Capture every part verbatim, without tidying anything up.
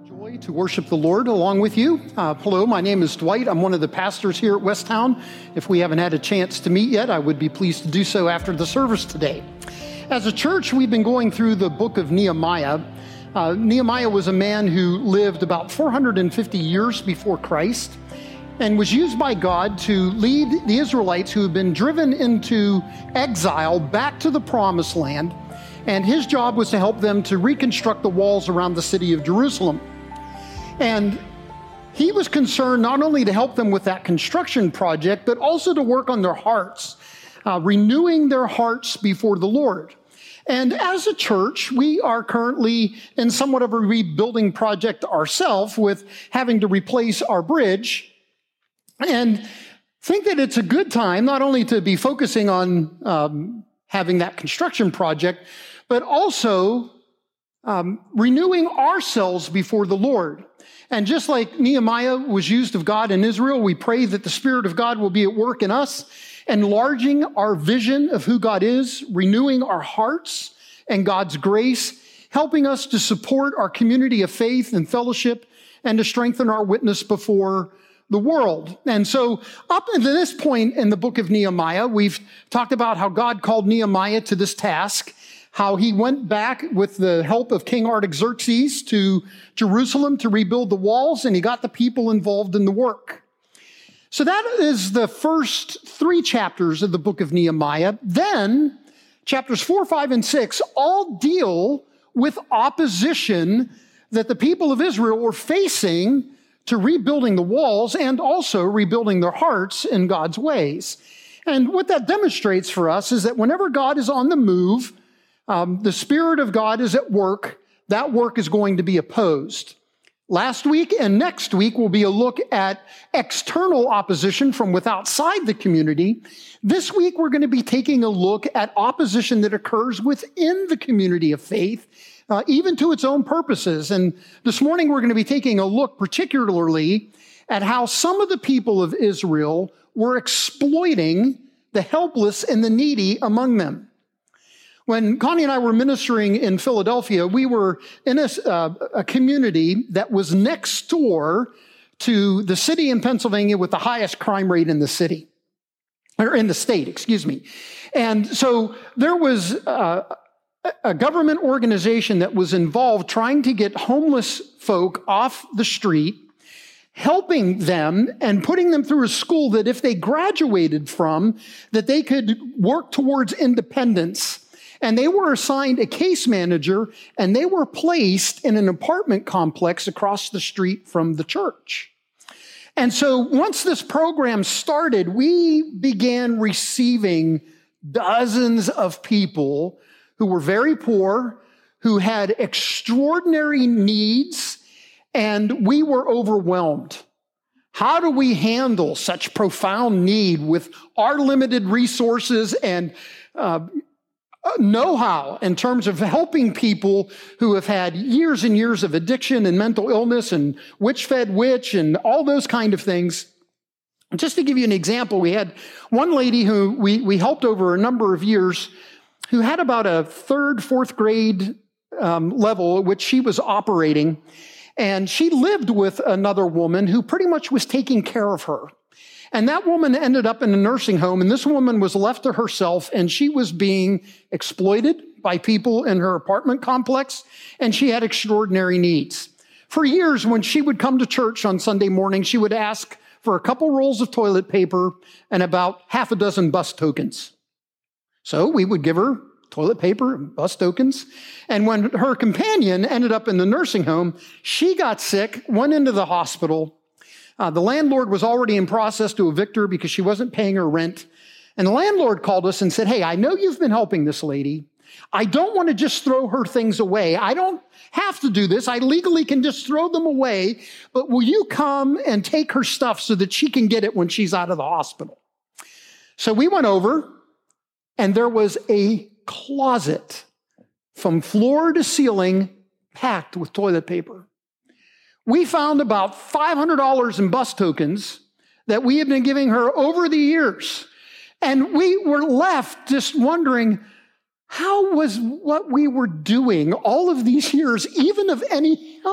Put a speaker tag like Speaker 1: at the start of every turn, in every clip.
Speaker 1: Joy to worship the Lord along with you. Uh, hello, my name is Dwight. I'm one of the pastors here at Westtown. If we haven't had a chance to meet yet, I would be pleased to do so after the service today. As a church, we've been going through the book of Nehemiah. Uh, Nehemiah was a man who lived about four hundred fifty years before Christ and was used by God to lead the Israelites who had been driven into exile back to the promised land. And his job was to help them to reconstruct the walls around the city of Jerusalem. And he was concerned not only to help them with that construction project, but also to work on their hearts, uh, renewing their hearts before the Lord. And as a church, we are currently in somewhat of a rebuilding project ourselves with having to replace our bridge. And think that it's a good time not only to be focusing on um, having that construction project, but also um, renewing ourselves before the Lord. And just like Nehemiah was used of God in Israel, we pray that the Spirit of God will be at work in us, enlarging our vision of who God is, renewing our hearts and God's grace, helping us to support our community of faith and fellowship, and to strengthen our witness before the world. And so up to this point in the book of Nehemiah, we've talked about how God called Nehemiah to this task, how he went back with the help of King Artaxerxes to Jerusalem to rebuild the walls, and he got the people involved in the work. So that is the first three chapters of the book of Nehemiah. Then chapters four, five, and six all deal with opposition that the people of Israel were facing to rebuilding the walls and also rebuilding their hearts in God's ways. And what that demonstrates for us is that whenever God is on the move, um, the Spirit of God is at work, that work is going to be opposed. Last week and next week will be a look at external opposition from with outside the community. This week we're going to be taking a look at opposition that occurs within the community of faith, Uh, even to its own purposes. And this morning, we're going to be taking a look particularly at how some of the people of Israel were exploiting the helpless and the needy among them. When Connie and I were ministering in Philadelphia, we were in a, uh, a community that was next door to the city in Pennsylvania with the highest crime rate in the city, or in the state, excuse me. And so there was uh, a government organization that was involved trying to get homeless folk off the street, helping them and putting them through a school that if they graduated from, that they could work towards independence. And they were assigned a case manager, and they were placed in an apartment complex across the street from the church. And so once this program started, we began receiving dozens of people who were very poor, who had extraordinary needs, and we were overwhelmed. How do we handle such profound need with our limited resources and uh, know-how in terms of helping people who have had years and years of addiction and mental illness and which fed which and all those kind of things? Just to give you an example, we had one lady who we, we helped over a number of years who had about a third, fourth grade um, level at which she was operating. And she lived with another woman who pretty much was taking care of her. And that woman ended up in a nursing home, and this woman was left to herself, and she was being exploited by people in her apartment complex, and she had extraordinary needs. For years, when she would come to church on Sunday morning, she would ask for a couple rolls of toilet paper and about half a dozen bus tokens. So we would give her toilet paper and bus tokens. And when her companion ended up in the nursing home, she got sick, went into the hospital. Uh, the landlord was already in process to evict her because she wasn't paying her rent. And the landlord called us and said, "Hey, I know you've been helping this lady. I don't want to just throw her things away. I don't have to do this. I legally can just throw them away. But will you come and take her stuff so that she can get it when she's out of the hospital?" So we went over, and there was a closet from floor to ceiling packed with toilet paper. We found about five hundred dollars in bus tokens that we had been giving her over the years. And we were left just wondering, how was what we were doing all of these years even of any help?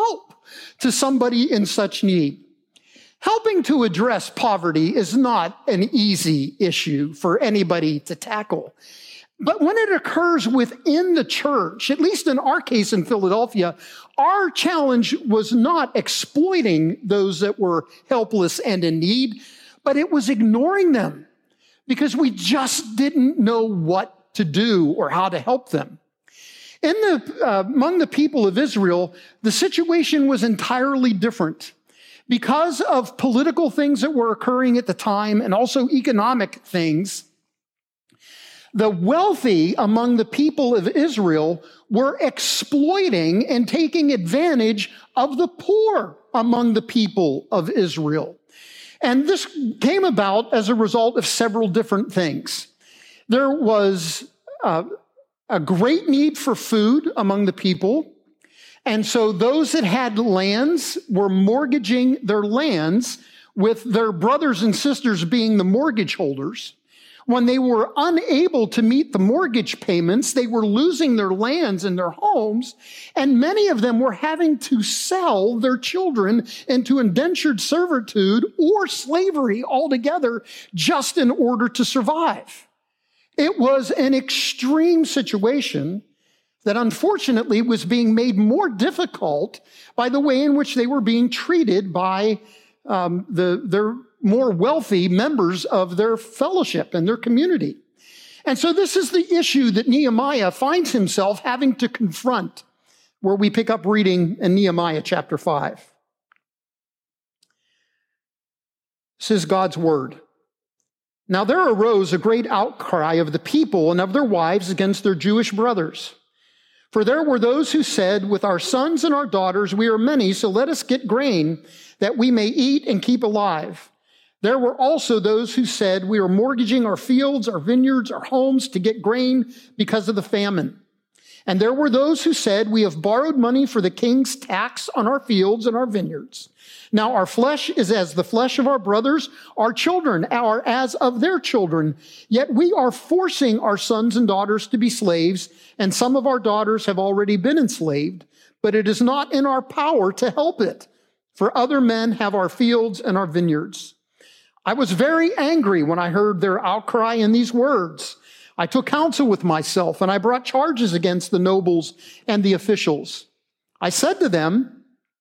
Speaker 1: to somebody in such need. Helping to address poverty is not an easy issue for anybody to tackle. But when it occurs within the church, at least in our case in Philadelphia, our challenge was not exploiting those that were helpless and in need, but it was ignoring them because we just didn't know what to do or how to help them. In the, uh, among the people of Israel, the situation was entirely different. Because of political things that were occurring at the time and also economic things, the wealthy among the people of Israel were exploiting and taking advantage of the poor among the people of Israel. And this came about as a result of several different things. There was uh, a great need for food among the people. And so those that had lands were mortgaging their lands, with their brothers and sisters being the mortgage holders. When they were unable to meet the mortgage payments, they were losing their lands and their homes, and many of them were having to sell their children into indentured servitude or slavery altogether just in order to survive. It was an extreme situation that unfortunately was being made more difficult by the way in which they were being treated by um, the, their more wealthy members of their fellowship and their community. And so this is the issue that Nehemiah finds himself having to confront, where we pick up reading in Nehemiah chapter five. This is God's word. Now there arose a great outcry of the people and of their wives against their Jewish brothers. For there were those who said, with our sons and our daughters, we are many, so let us get grain that we may eat and keep alive. There were also those who said, we are mortgaging our fields, our vineyards, our homes to get grain because of the famine. And there were those who said, we have borrowed money for the king's tax on our fields and our vineyards. Now our flesh is as the flesh of our brothers, our children are as of their children. Yet we are forcing our sons and daughters to be slaves, and some of our daughters have already been enslaved, but it is not in our power to help it, for other men have our fields and our vineyards. I was very angry when I heard their outcry in these words. I took counsel with myself, and I brought charges against the nobles and the officials. I said to them,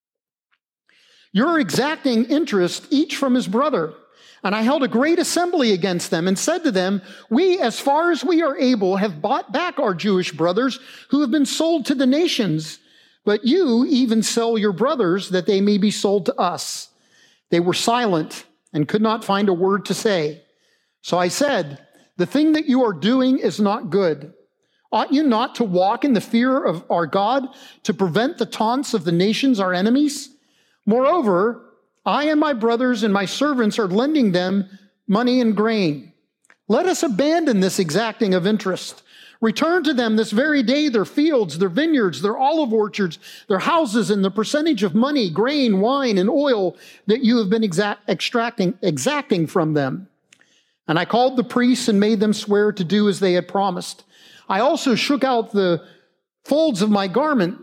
Speaker 1: you're exacting interest each from his brother. And I held a great assembly against them and said to them, we, as far as we are able, have bought back our Jewish brothers who have been sold to the nations. But you even sell your brothers that they may be sold to us. They were silent and could not find a word to say. So I said, the thing that you are doing is not good. Ought you not to walk in the fear of our God to prevent the taunts of the nations, our enemies? Moreover, I and my brothers and my servants are lending them money and grain. Let us abandon this exacting of interest. Return to them this very day their fields, their vineyards, their olive orchards, their houses, and the percentage of money, grain, wine, and oil that you have been exact, extracting, exacting from them. And I called the priests and made them swear to do as they had promised. I also shook out the folds of my garment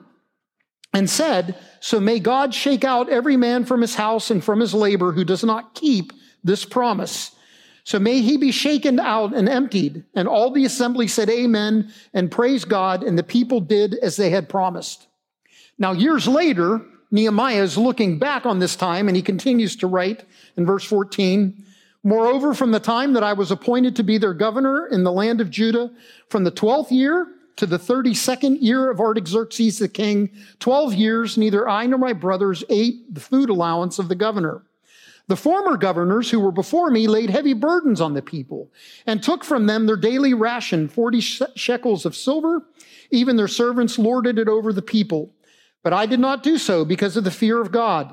Speaker 1: and said, so may God shake out every man from his house and from his labor who does not keep this promise. So may he be shaken out and emptied. And all the assembly said amen and praised God, and the people did as they had promised. Now, years later, Nehemiah is looking back on this time, and he continues to write in verse fourteen, moreover, from the time that I was appointed to be their governor in the land of Judah, from the twelfth year to the thirty-second year of Artaxerxes the king, twelve years, neither I nor my brothers ate the food allowance of the governor. The former governors who were before me laid heavy burdens on the people and took from them their daily ration, forty shekels of silver. Even their servants lorded it over the people. But I did not do so because of the fear of God.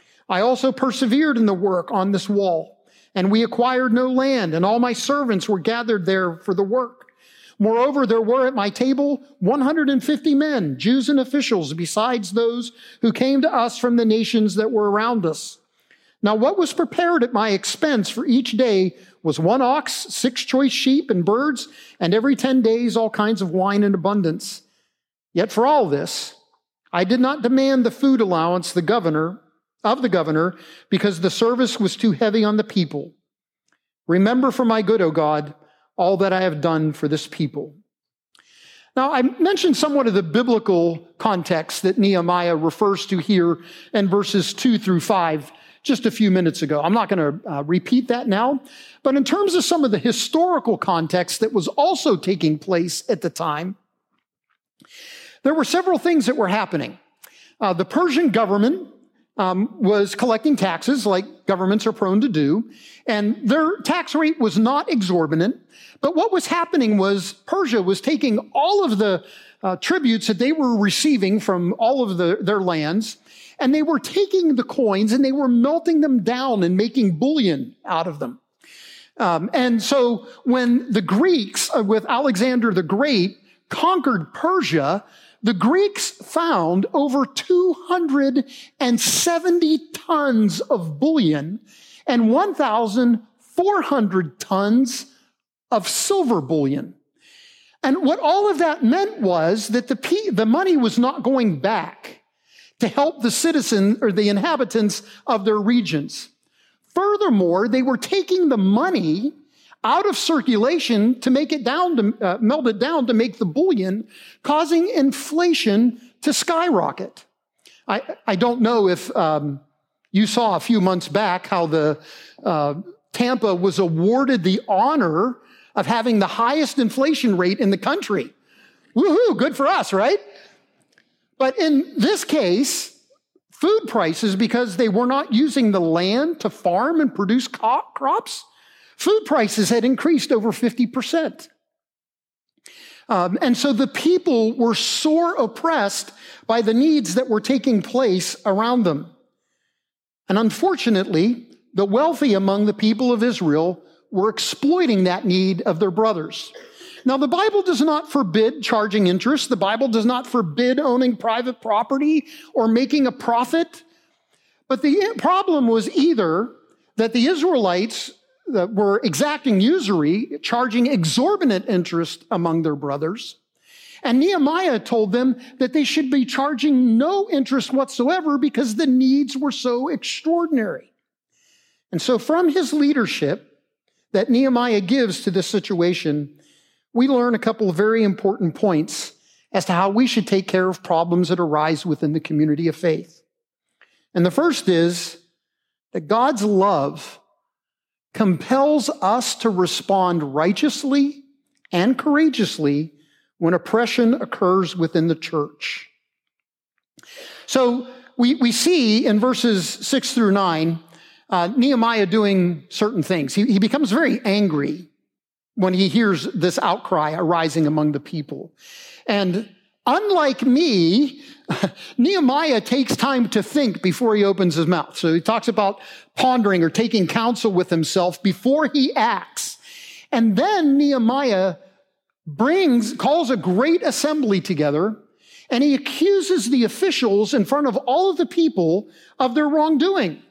Speaker 1: I also persevered in the work on this wall, and we acquired no land, and all my servants were gathered there for the work. Moreover, there were at my table one hundred fifty men, Jews and officials, besides those who came to us from the nations that were around us. Now, what was prepared at my expense for each day was one ox, six choice sheep and birds, and every ten days all kinds of wine in abundance. Yet for all this, I did not demand the food allowance the governor of the governor because the service was too heavy on the people. Remember for my good, O God, all that I have done for this people. Now, I mentioned somewhat of the biblical context that Nehemiah refers to here in verses two through five just a few minutes ago. I'm not going to uh, repeat that now, but in terms of some of the historical context that was also taking place at the time, there were several things that were happening. Uh, the Persian government um, was collecting taxes like governments are prone to do, and their tax rate was not exorbitant. But what was happening was Persia was taking all of the uh, tributes that they were receiving from all of the, their lands, and they were taking the coins and they were melting them down and making bullion out of them. Um, and so when the Greeks, uh, with Alexander the Great, conquered Persia, the Greeks found over two hundred seventy tons of bullion and one thousand four hundred tons of silver bullion. And what all of that meant was that the, the money was not going back to help the citizen or the inhabitants of their regions. Furthermore, they were taking the money out of circulation to make it down, to uh, melt it down to make the bullion, causing inflation to skyrocket. I, I don't know if um, you saw a few months back how the uh, Tampa was awarded the honor of having the highest inflation rate in the country. Woohoo, good for us, right? But in this case, food prices, because they were not using the land to farm and produce co- crops, food prices had increased over fifty percent. Um, and so the people were sore oppressed by the needs that were taking place around them. And unfortunately, the wealthy among the people of Israel were exploiting that need of their brothers. Now, the Bible does not forbid charging interest. The Bible does not forbid owning private property or making a profit. But the problem was either that the Israelites that were exacting usury, charging exorbitant interest among their brothers, and Nehemiah told them that they should be charging no interest whatsoever because the needs were so extraordinary. And so from his leadership that Nehemiah gives to this situation, we learn a couple of very important points as to how we should take care of problems that arise within the community of faith. And the first is that God's love compels us to respond righteously and courageously when oppression occurs within the church. So we, we see in verses six through nine, uh, Nehemiah doing certain things. He, he becomes very angry when he hears this outcry arising among the people. And unlike me, Nehemiah takes time to think before he opens his mouth. So he talks about pondering or taking counsel with himself before he acts. And then Nehemiah brings, calls a great assembly together, and he accuses the officials in front of all of the people of their wrongdoing.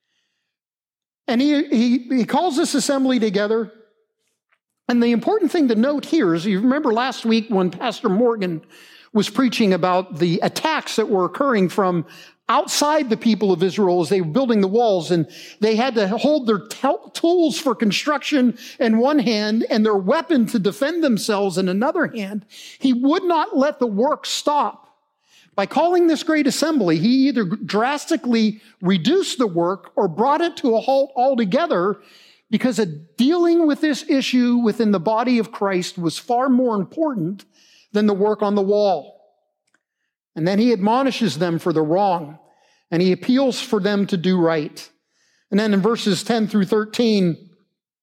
Speaker 1: And he, he, he calls this assembly together. And the important thing to note here is, you remember last week when Pastor Morgan was preaching about the attacks that were occurring from outside the people of Israel as they were building the walls, and they had to hold their t- tools for construction in one hand and their weapon to defend themselves in another hand. He would not let the work stop. By calling this great assembly, he either drastically reduced the work or brought it to a halt altogether, because of dealing with this issue within the body of Christ was far more important than the work on the wall. And then he admonishes them for the wrong, and he appeals for them to do right. And then in verses ten through thirteen,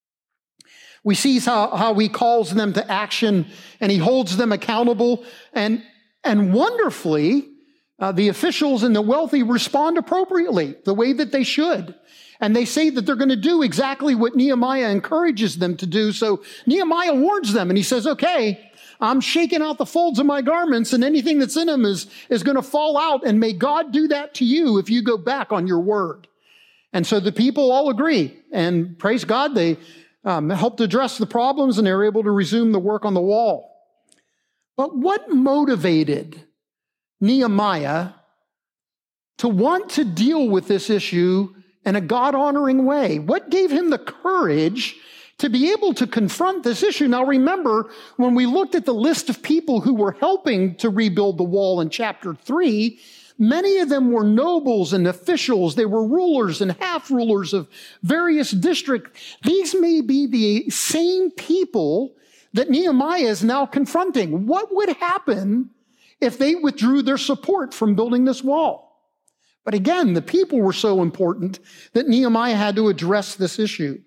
Speaker 1: we see how, how he calls them to action, and he holds them accountable. And, and wonderfully, uh, the officials and the wealthy respond appropriately, the way that they should. And they say that they're going to do exactly what Nehemiah encourages them to do. So Nehemiah warns them, and he says, okay, I'm shaking out the folds of my garments, and anything that's in them is, is going to fall out, and may God do that to you if you go back on your word. And so the people all agree, and praise God, they um, helped address the problems, and they were able to resume the work on the wall. But what motivated Nehemiah to want to deal with this issue in a God-honoring way? What gave him the courage to be able to confront this issue? Now remember, when we looked at the list of people who were helping to rebuild the wall in chapter three, many of them were nobles and officials. They were rulers and half-rulers of various districts. These may be the same people that Nehemiah is now confronting. What would happen if they withdrew their support from building this wall? But again, the people were so important that Nehemiah had to address this issue.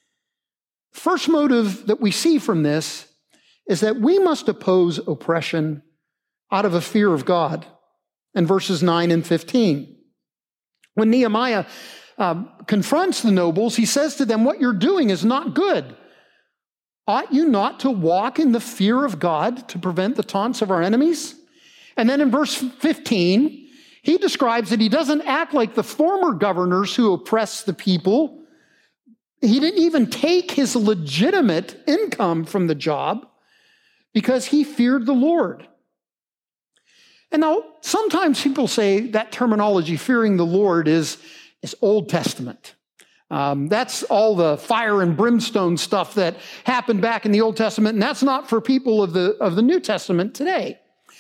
Speaker 1: First motive that we see from this is that we must oppose oppression out of a fear of God. In verses nine and fifteen. When Nehemiah um, confronts the nobles, he says to them, what you're doing is not good. Ought you not to walk in the fear of God to prevent the taunts of our enemies? And then in verse fifteen, he describes that he doesn't act like the former governors who oppressed the people. He didn't even take his legitimate income from the job because he feared the Lord. And now, sometimes people say that terminology, fearing the Lord, is, is Old Testament. Um, that's all the fire and brimstone stuff that happened back in the Old Testament, and that's not for people of the, of the New Testament today.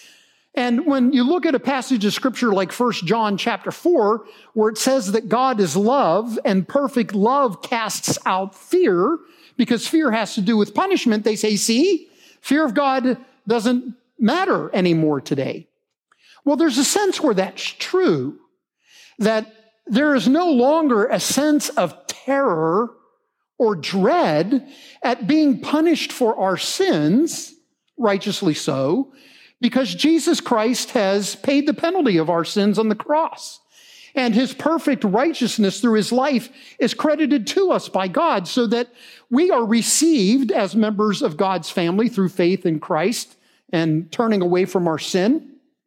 Speaker 1: And when you look at a passage of Scripture like First John chapter four, where it says that God is love, and perfect love casts out fear, because fear has to do with punishment, they say, see, fear of God doesn't matter anymore today. Well, there's a sense where that's true, that there is no longer a sense of terror or dread at being punished for our sins, righteously so, because Jesus Christ has paid the penalty of our sins on the cross. And his perfect righteousness through his life is credited to us by God, so that we are received as members of God's family through faith in Christ and turning away from our sin.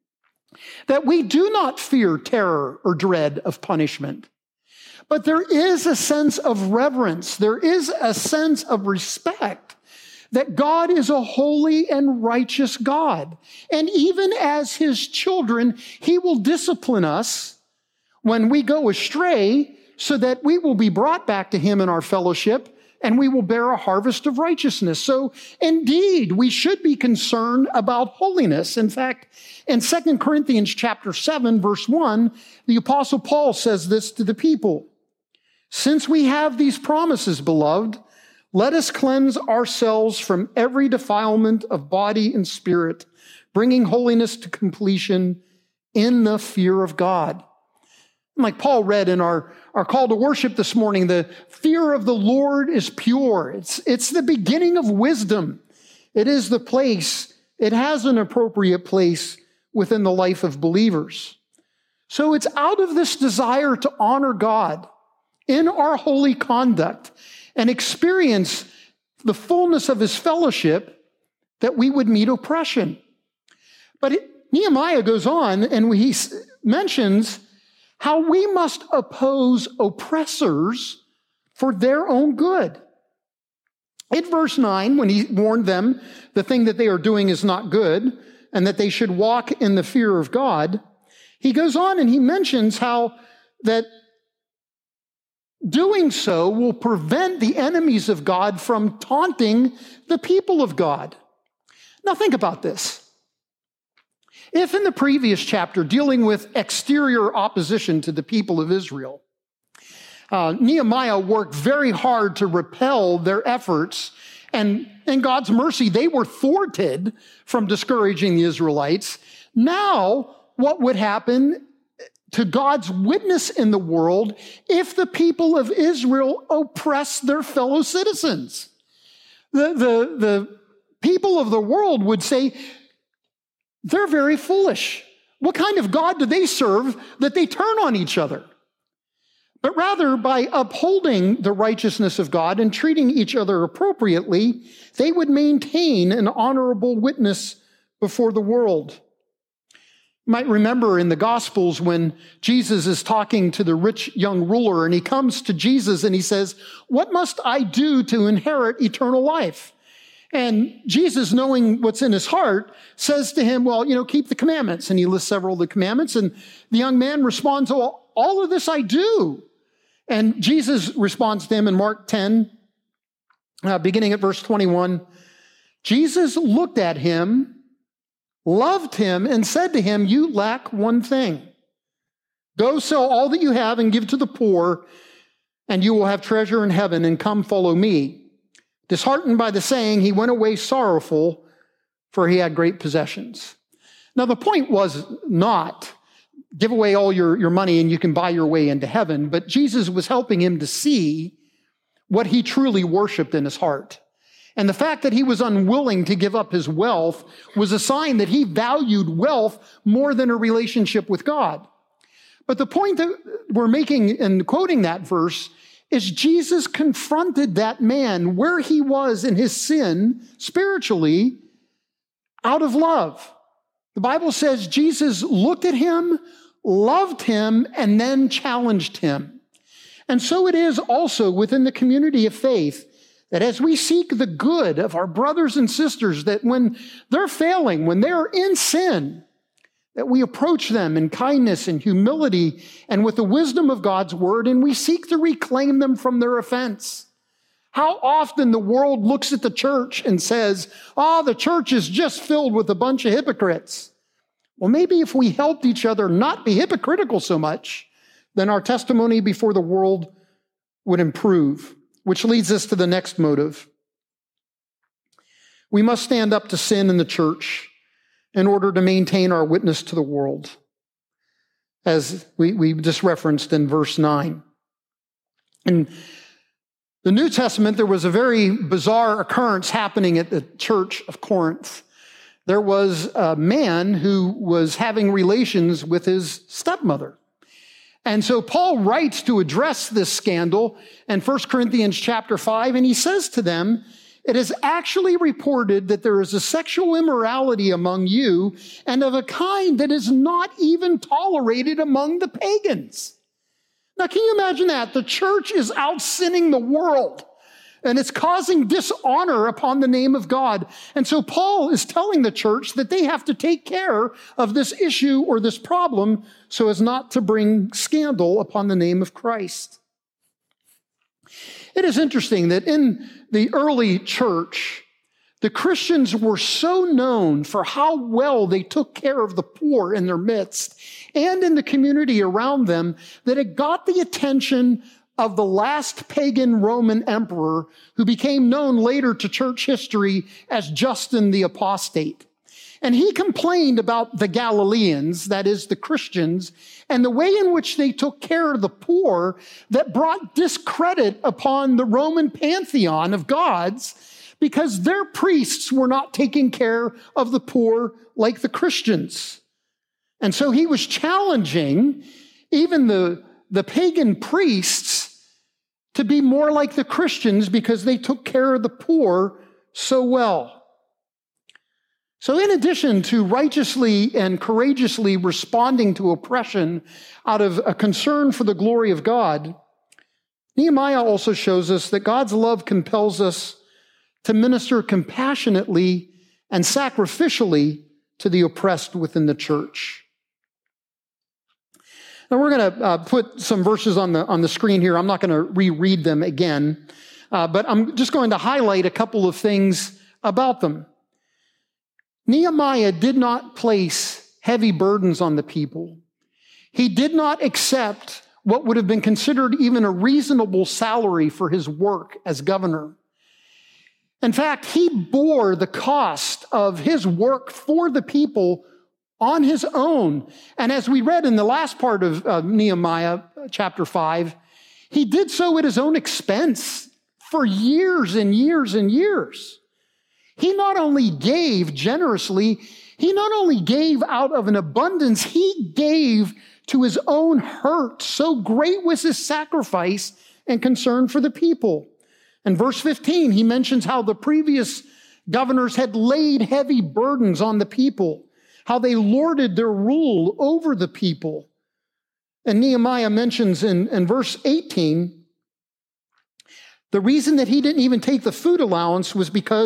Speaker 1: That we do not fear terror or dread of punishment. But there is a sense of reverence. There is a sense of respect that God is a holy and righteous God. And even as his children, he will discipline us when we go astray so that we will be brought back to him in our fellowship and we will bear a harvest of righteousness. So indeed, we should be concerned about holiness. In fact, in Second Corinthians chapter seven, verse one, the Apostle Paul says this to the people. Since we have these promises, beloved, let us cleanse ourselves from every defilement of body and spirit, bringing holiness to completion in the fear of God. Like Paul read in our, our call to worship this morning, the fear of the Lord is pure. It's, it's the beginning of wisdom. It is the place, it has an appropriate place within the life of believers. So it's out of this desire to honor God in our holy conduct and experience the fullness of his fellowship that we would meet oppression. But it, Nehemiah goes on and he mentions how we must oppose oppressors for their own good. In verse nine, when he warned them the thing that they are doing is not good and that they should walk in the fear of God, he goes on and he mentions how that doing so will prevent the enemies of God from taunting the people of God. Now think about this. If in the previous chapter, dealing with exterior opposition to the people of Israel, uh, Nehemiah worked very hard to repel their efforts, and in God's mercy, they were thwarted from discouraging the Israelites. Now, what would happen to God's witness in the world if the people of Israel oppress their fellow citizens? The, the, the people of the world would say, they're very foolish. What kind of God do they serve that they turn on each other? But rather, by upholding the righteousness of God and treating each other appropriately, they would maintain an honorable witness before the world. You might remember in the Gospels when Jesus is talking to the rich young ruler, and he comes to Jesus and he says, "What must I do to inherit eternal life?" And Jesus, knowing what's in his heart, says to him, well, you know, keep the commandments. And he lists several of the commandments. And the young man responds, well, all of this I do. And Jesus responds to him in Mark ten, uh, beginning at verse twenty-one. Jesus looked at him, loved him, and said to him, you lack one thing. Go sell all that you have and give to the poor, and you will have treasure in heaven, and come follow me. Disheartened by the saying, he went away sorrowful, for he had great possessions. Now, the point was not give away all your, your money and you can buy your way into heaven, but Jesus was helping him to see what he truly worshiped in his heart. And the fact that he was unwilling to give up his wealth was a sign that he valued wealth more than a relationship with God. But the point that we're making in quoting that verse is Jesus confronted that man where he was in his sin spiritually out of love. The Bible says Jesus looked at him, loved him, and then challenged him. And so it is also within the community of faith that as we seek the good of our brothers and sisters, that when they're failing, when they're in sin, that we approach them in kindness and humility and with the wisdom of God's word, and we seek to reclaim them from their offense. How often the world looks at the church and says, oh, the church is just filled with a bunch of hypocrites. Well, maybe if we helped each other not be hypocritical so much, then our testimony before the world would improve, which leads us to the next motive. We must stand up to sin in the church in order to maintain our witness to the world, as we, we just referenced in verse nine. In the New Testament, there was a very bizarre occurrence happening at the church of Corinth. There was a man who was having relations with his stepmother. And so Paul writes to address this scandal in First Corinthians chapter five, and he says to them, it is actually reported that there is a sexual immorality among you, and of a kind that is not even tolerated among the pagans. Now, can you imagine that? The church is out sinning the world, and it's causing dishonor upon the name of God. And so Paul is telling the church that they have to take care of this issue or this problem so as not to bring scandal upon the name of Christ. It is interesting that in the early church, the Christians were so known for how well they took care of the poor in their midst and in the community around them that it got the attention of the last pagan Roman emperor who became known later to church history as Justin the Apostate. And he complained about the Galileans, that is the Christians, and the way in which they took care of the poor that brought discredit upon the Roman pantheon of gods because their priests were not taking care of the poor like the Christians. And so he was challenging even the, the pagan priests to be more like the Christians because they took care of the poor so well. So in addition to righteously and courageously responding to oppression out of a concern for the glory of God, Nehemiah also shows us that God's love compels us to minister compassionately and sacrificially to the oppressed within the church. Now we're going to uh, put some verses on the, on the screen here. I'm not going to reread them again, uh, but I'm just going to highlight a couple of things about them. Nehemiah did not place heavy burdens on the people. He did not accept what would have been considered even a reasonable salary for his work as governor. In fact, he bore the cost of his work for the people on his own. And as we read in the last part of uh, Nehemiah chapter five, he did so at his own expense for years and years and years. He not only gave generously, he not only gave out of an abundance, he gave to his own hurt. So great was his sacrifice and concern for the people. In verse fifteen, he mentions how the previous governors had laid heavy burdens on the people, how they lorded their rule over the people. And Nehemiah mentions in, in verse eighteen, the reason that he didn't even take the food allowance was because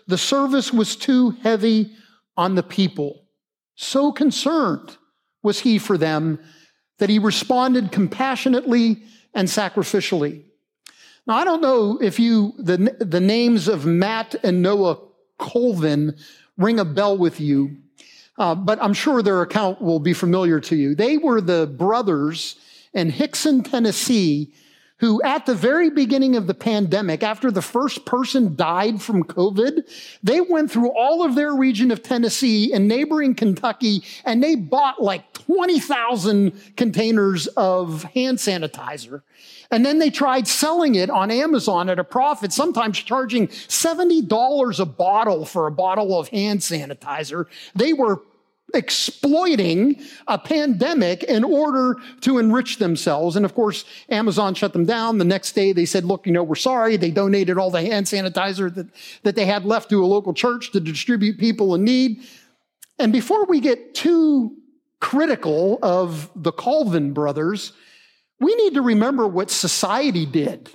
Speaker 1: the service was too heavy on the people. So concerned was he for them that he responded compassionately and sacrificially. Now, I don't know if you, the, the names of Matt and Noah Colvin ring a bell with you, uh, but I'm sure their account will be familiar to you. They were the brothers in Hickson, Tennessee, who at the very beginning of the pandemic, after the first person died from COVID, they went through all of their region of Tennessee and neighboring Kentucky, and they bought like twenty thousand containers of hand sanitizer. And then they tried selling it on Amazon at a profit, sometimes charging seventy dollars a bottle for a bottle of hand sanitizer. They were exploiting a pandemic in order to enrich themselves. And of course, Amazon shut them down. The next day they said, look, you know, we're sorry. They donated all the hand sanitizer that, that they had left to a local church to distribute people in need. And before we get too critical of the Colvin brothers, we need to remember what society did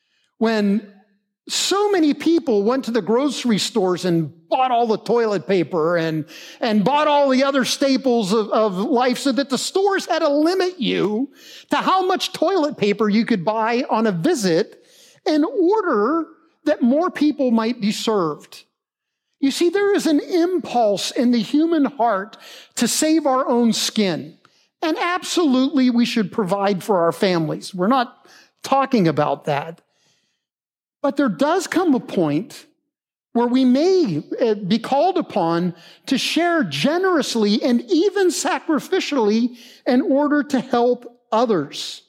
Speaker 1: when so many people went to the grocery stores and bought all the toilet paper and, and bought all the other staples of, of life, so that the stores had to limit you to how much toilet paper you could buy on a visit in order that more people might be served. You see, there is an impulse in the human heart to save our own skin. And absolutely, we should provide for our families. We're not talking about that. But there does come a point where we may be called upon to share generously and even sacrificially in order to help others.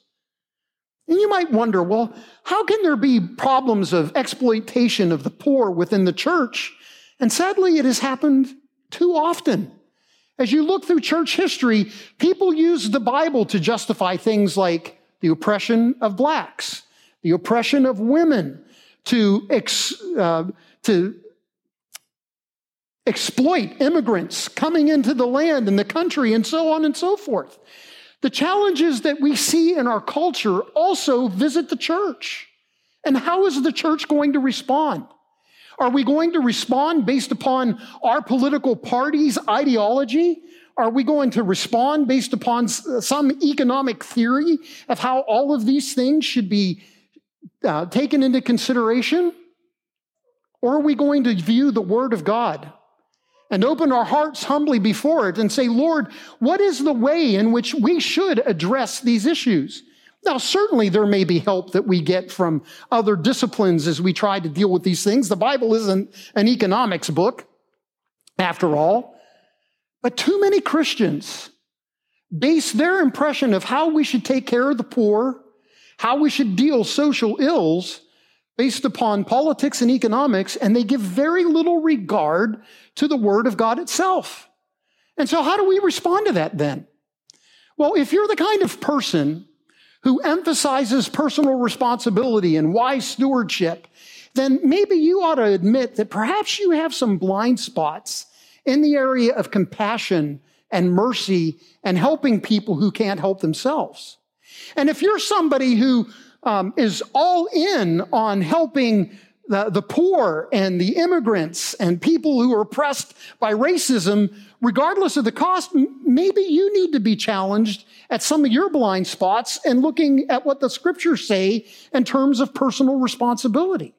Speaker 1: And you might wonder, well, how can there be problems of exploitation of the poor within the church? And sadly, it has happened too often. As you look through church history, people use the Bible to justify things like the oppression of blacks, the oppression of women, to, ex, uh, to exploit immigrants coming into the land and the country, and so on and so forth. The challenges that we see in our culture also visit the church. And how is the church going to respond? Are we going to respond based upon our political party's ideology? Are we going to respond based upon some economic theory of how all of these things should be uh, taken into consideration? Or are we going to view the Word of God and open our hearts humbly before it and say, Lord, what is the way in which we should address these issues? Now, certainly there may be help that we get from other disciplines as we try to deal with these things. The Bible isn't an economics book, after all. But too many Christians base their impression of how we should take care of the poor, how we should deal social ills, based upon politics and economics, and they give very little regard to the Word of God itself. And so how do we respond to that then? Well, if you're the kind of person who emphasizes personal responsibility and wise stewardship, then maybe you ought to admit that perhaps you have some blind spots in the area of compassion and mercy and helping people who can't help themselves. And if you're somebody who um, is all in on helping the, the poor and the immigrants and people who are oppressed by racism, regardless of the cost, maybe you need to be challenged at some of your blind spots and looking at what the scriptures say in terms of personal responsibility.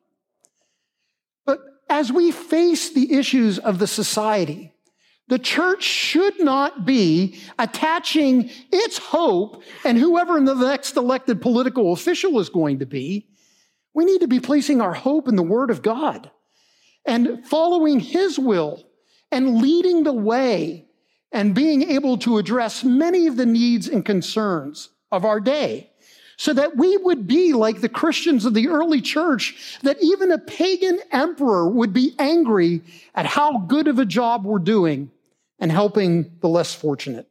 Speaker 1: But as we face the issues of the society, the church should not be attaching its hope, and whoever the next elected political official is going to be, we need to be placing our hope in the Word of God and following His will and leading the way and being able to address many of the needs and concerns of our day, so that we would be like the Christians of the early church, that even a pagan emperor would be angry at how good of a job we're doing and helping the less fortunate.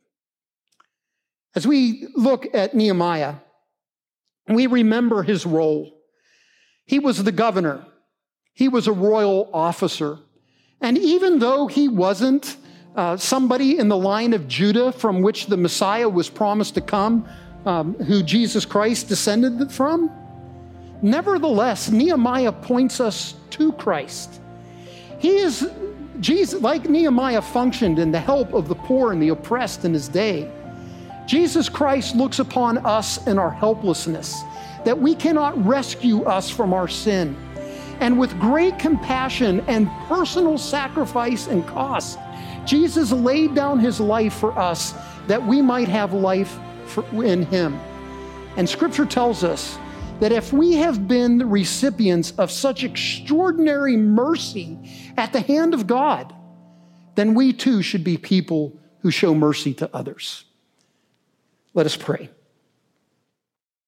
Speaker 1: As we look at Nehemiah, we remember his role. He was the governor. He was a royal officer. And even though he wasn't uh, somebody in the line of Judah from which the Messiah was promised to come, um, who Jesus Christ descended from, nevertheless, Nehemiah points us to Christ. He is, Jesus, like Nehemiah, functioned in the help of the poor and the oppressed in his day. Jesus Christ looks upon us in our helplessness, that we cannot rescue us from our sin. And with great compassion and personal sacrifice and cost, Jesus laid down his life for us that we might have life for, in him. And Scripture tells us that if we have been the recipients of such extraordinary mercy at the hand of God, then we too should be people who show mercy to others. Let us pray.